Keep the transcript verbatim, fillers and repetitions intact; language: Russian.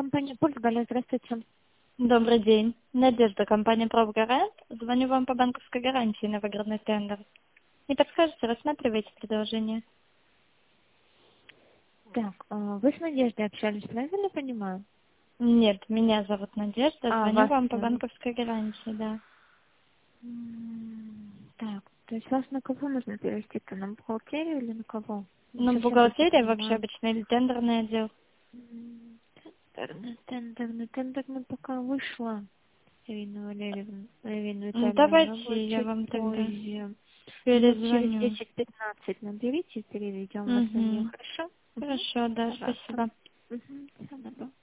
компания Португалия, здравствуйте. Добрый день. Надежда, компания «Пробгарант». Звоню вам по банковской гарантии на выигранный тендер. Не подскажете, рассматриваете предложение? Так, а, вы с Надеждой общались, правильно понимаю? Нет, меня зовут Надежда. А, Звоню вас... вам по э, банковской гарантии, да. м, Так, то есть вас на кого нужно перевести-то? На бухгалтерию или на кого? Не Ну, совсем просто бухгалтерия вообще понимаю. обычно или тендерный отдел? М, Тендерный, тендерный, тендерный пока вышла. Ирина Валерьевна, Ирина Ну, Витальевна, она будет давайте я чуть вам тогда позже. Минут через перезвоню. десять-пятнадцать наберите, переведем вас на нее, Угу. хорошо? Угу. Хорошо, да, Пожалуйста. спасибо. Угу. Всего доброго.